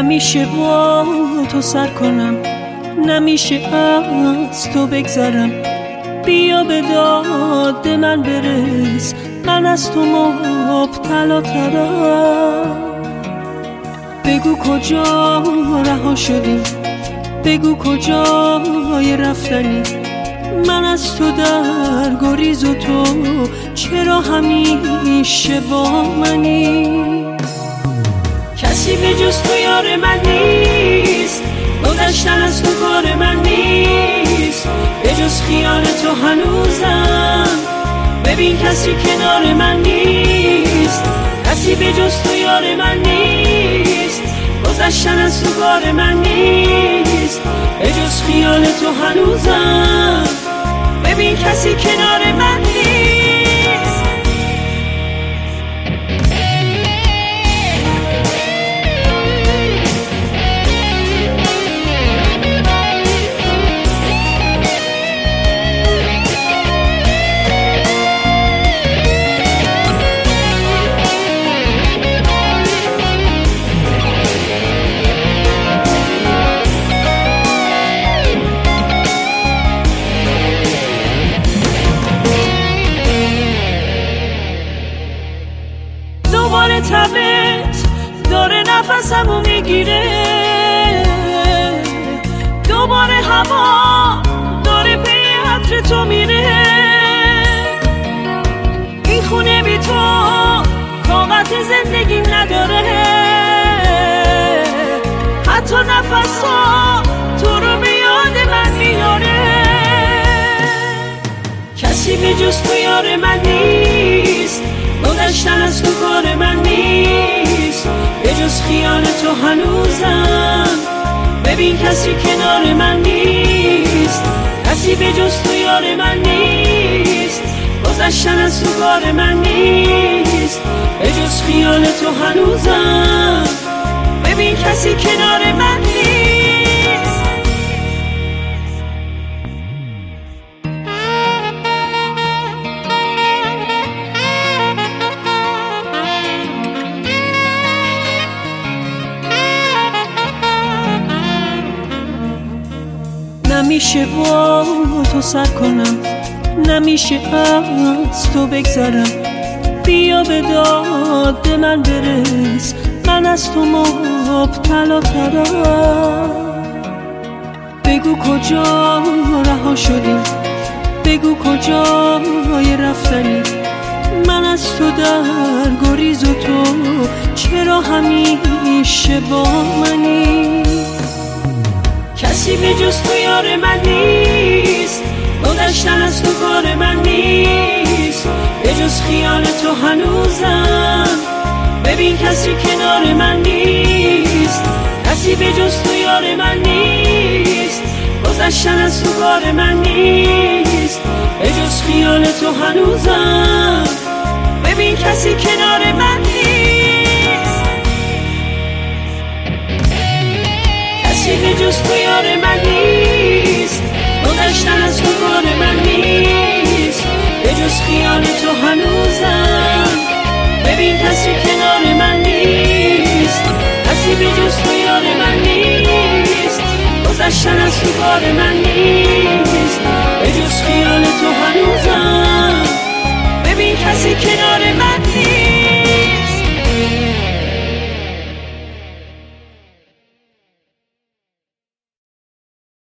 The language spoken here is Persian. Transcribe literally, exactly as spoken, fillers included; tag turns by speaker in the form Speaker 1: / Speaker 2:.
Speaker 1: نمیشه با تو سر کنم، نمیشه از تو بگذرم. بیا به داد من برس، من از تو مبتلا ترم. بگو کجا رها شدی، بگو کجای رفتنی. من از تو در گریز و تو چرا همیشه با منی؟ کسی به جز تو یار من نیست، گذشتن از تو کار من نیست. به جز خیال تو هنوزم ببین کسی کنار من نیست. کسی به جز تو یار من نیست، گذشتن از تو کار من نیست. به جز خیال تو هنوزم ببین کسی کنار من نیست. دوباره تبت داره نفسمو میگیره، دوباره هوا داره پی عطر تو میره. این خونه بی تو طاقت زندگی نداره، حتی نفسا تو رو به یاد من میاره. کسی به جز تو یار من نیست، گذشتن از تو کار من نیست. به جز خیال تو هنوزم ببین کسی کنار من نیست. کسی به جز تو یار من نیست، گذشتن از تو کار من نیست. به جز خیال تو هنوزم ببین کسی کنار من نیست. نمیشه با تو سر کنم، نمیشه از تو بگذرم. بیا به داد من برس، من از تو مبتلا ترم. بگو کجا رها شدی، بگو کجای رفتنی. من از تو در گریز و تو چرا همیشه با منی؟ کسی به جز تو یار من نیست، گذشتن از تو کار من نیست. به جز خیال تو هنوزم ببین کسی کنار من نیست. کسی به جز تو یار من نیست، گذشتن از تو کار من نیست. به جز خیال تو هنوزم ببین کسی کنار من نیست. کسی به جز تو یار من نیست، گذشتن از تو کار من نیست. به جز خیال تو هنوزم ببین کسی کنار من نیست. کسی به جز تو یار من نیست، گذشتن از تو کار من نیست.